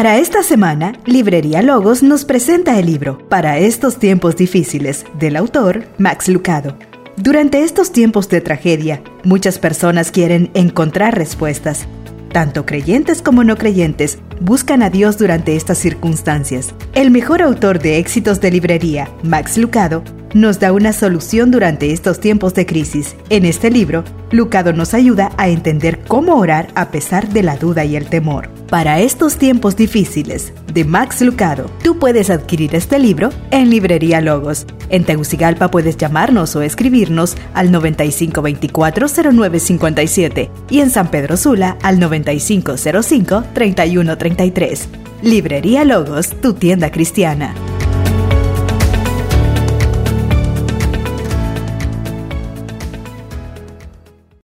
Para esta semana, Librería Logos nos presenta el libro Para estos tiempos difíciles, del autor Max Lucado. Durante estos tiempos de tragedia, muchas personas quieren encontrar respuestas. Tanto creyentes como no creyentes buscan a Dios durante estas circunstancias. El mejor autor de éxitos de librería, Max Lucado, nos da una solución durante estos tiempos de crisis. En este libro, Lucado nos ayuda a entender cómo orar a pesar de la duda y el temor. Para estos tiempos difíciles, de Max Lucado. Tú puedes adquirir este libro en Librería Logos. En Tegucigalpa puedes llamarnos o escribirnos al 9524-0957 y en San Pedro Sula al 9505-3133. Librería Logos, tu tienda cristiana.